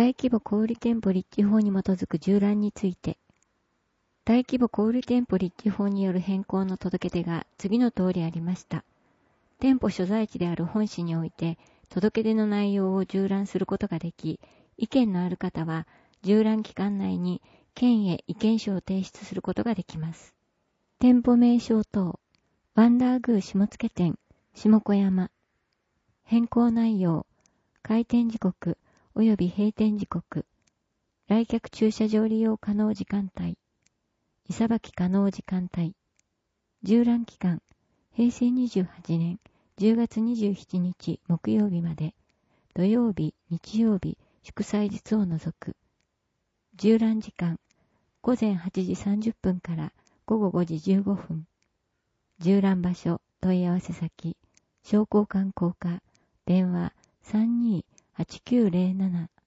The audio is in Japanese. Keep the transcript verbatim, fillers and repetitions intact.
大規模小売店舗立地法に基づく縦覧について、大規模小売店舗立地法による変更の届け出が次の通りありました。店舗所在地である本市において、届け出の内容を縦覧することができ、意見のある方は、縦覧期間内に県へ意見書を提出することができます。店舗名称等、ワンダーグー下野店、下小山。変更内容、開店時刻及び閉店時刻、来客駐車場利用可能時間帯、荷さばき可能時間帯、縦覧期間、へいせいにじゅうはちねんじゅうがつにじゅうしちにち木曜日まで、土曜日、日曜日、祝祭日を除く。縦覧時間、ごぜんはちじさんじゅっぷんからごごごじじゅうごふん。縦覧場所、問い合わせ先、商工観光課、電話 さんにーはちきゅうぜろなな